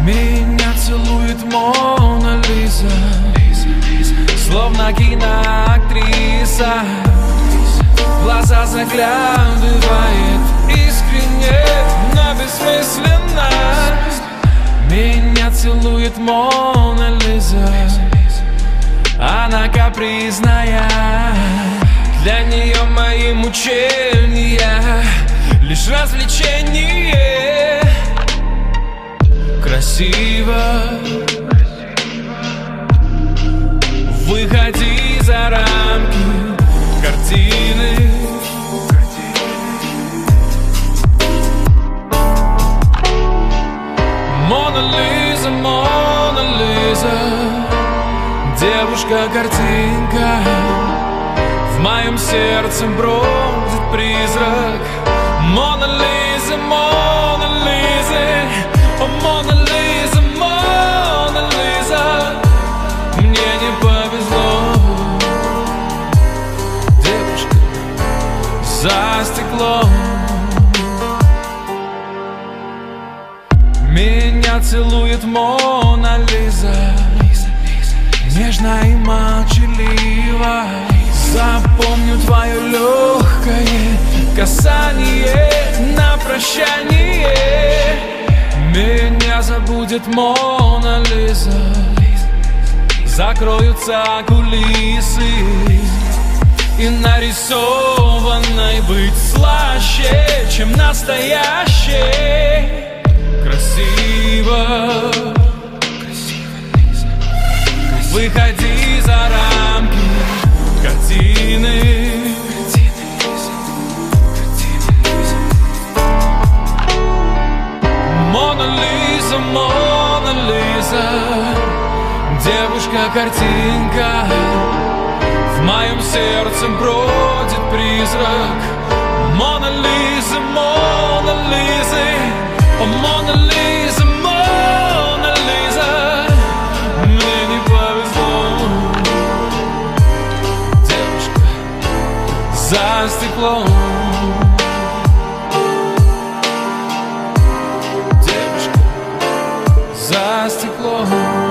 Меня целует Мона Лиза, словно киноактриса. В глаза заглядывает искренне, но бессмысленно. Меня целует Мона Лиза, она капризная. Для нее мои мучения лишь развлечение. Красиво, выходи за рамки картины. Мона Лиза, Мона Лиза, девушка-картинка. В моем сердце бродит призрак. Мона Лиза, Мона Лиза, о, Мона Лиза, Мона Лиза, мне не повезло. Девушка за стеклом. Меня целует Мона Лиза, нежно и молчаливо. Запомню твое легкое касание на прощание. Меня забудет Мона Лиза, закроются кулисы, и нарисованной быть слаще, чем настоящей. Красиво, выходи за рамки картины. Мона Лиза, Мона Лиза, девушка-картинка. В моем сердце бродит призрак. Мона Лиза, Мона Лиза, о, Мона Лиза, Мона Лиза, мне не повезло. Девушка за стеклом. Девушка за стеклом.